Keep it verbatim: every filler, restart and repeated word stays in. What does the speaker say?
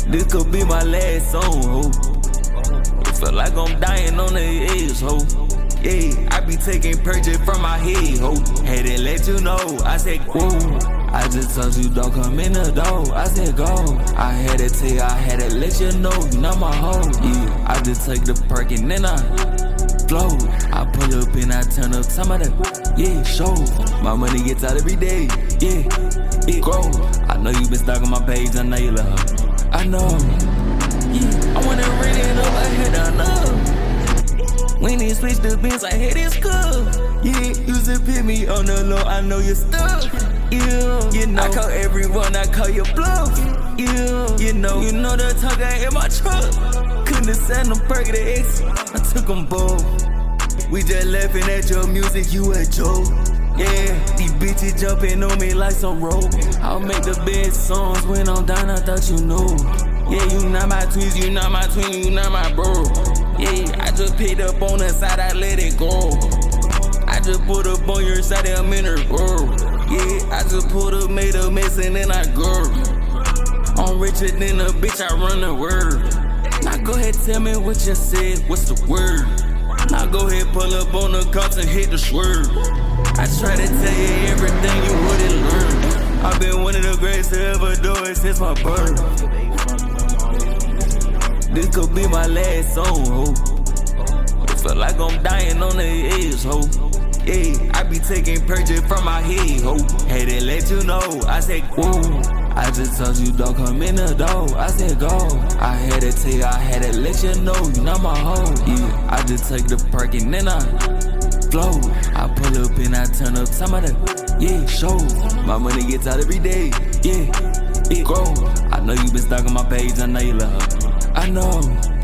This could be my last song, ho. Feel like I'm dying on the edge, ho. Yeah, I be taking purchase from my head, ho. Had to let you know, I said, whoa. I just told you don't come in the door, I said go. I had to tell you, I had to let you know, you not my hoe. Yeah, I just take the perk and then I flow. I pull up and I turn up some of the, yeah, show. My money gets out every day, yeah, it grow. I know you been stalking my page, I know you love her. I know, yeah, I wanna read it up, I had enough. When they switch the bins, I hate it's cool. Yeah, used to pit me on the low, I know you're stuck. Yeah, you know, I call everyone, I call you bluff. Yeah, you know, you know the talk I in my truck. Couldn't send them perk to X, I took them both. We just laughing at your music, you a joke. Yeah, these bitches jumping on me like some rope. I'll make the best songs when I'm down, I thought you knew. Yeah, you not my twins, you not my twin, you not my bro. Yeah, I just picked up on the side, I let it go. I just put up on your side, I'm in her world. Yeah, I just pulled up, made a mess, and then I go. I'm richer than a bitch, I run the world. Now go ahead, tell me what you said, what's the word? Now go ahead, pull up on the cops and hit the swerve. I try to tell you everything you wouldn't learn. I've been one of the greatest to ever do it since my birth. This could be my last song, ho. Feel like I'm dying on the edge, ho. Yeah, I be taking purchase from my head, ho. Had to let you know, I said, whoa. I just told you don't come in the door, I said go. I had to tell you, I had to let you know, you not my hoe. Yeah, I just take the perk and then I flow. I pull up and I turn up some of the, yeah, show. My money gets out every day, yeah, it grow. I know you been stalking my page, I know you love her. I know.